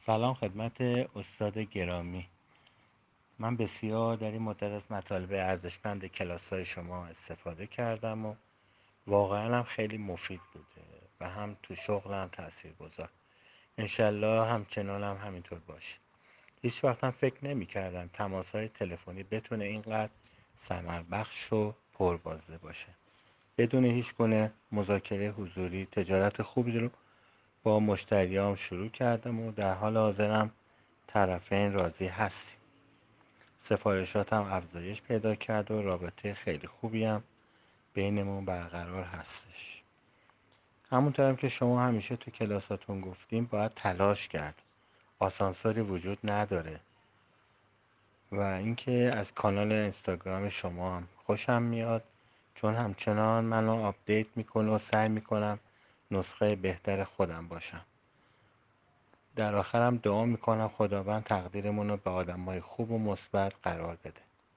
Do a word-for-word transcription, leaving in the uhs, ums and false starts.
سلام خدمت استاد گرامی. من بسیار در این مدت از مطالب ارزشمند کلاس‌های شما استفاده کردم و واقعا هم خیلی مفید بوده و هم تو شغلم تأثیر گذار. انشالله همچنان هم همینطور باشه. هیچ وقت هم فکر نمی کردم تماس‌های تلفنی بتونه اینقدر ثمر بخش و پربازده باشه. بدون هیچ گونه مذاکره حضوری تجارت خوبی رو با مشتریام شروع کردم و در حال حاضرم طرفین راضی هستیم. سفارشاتم افزایش پیدا کرد و رابطه خیلی خوبی هم بینمون برقرار هستش. همونطورم که شما همیشه تو کلاساتون گفتیم باید تلاش کرد. آسانسوری وجود نداره. و اینکه از کانال اینستاگرام شما هم خوشم میاد، چون همچنان منو آپدیت میکنه و سعی میکنم نسخه بهتر خودم باشم. در آخرم دعا میکنم خداوند تقدیرمون رو به آدمای خوب و مثبت قرار بده.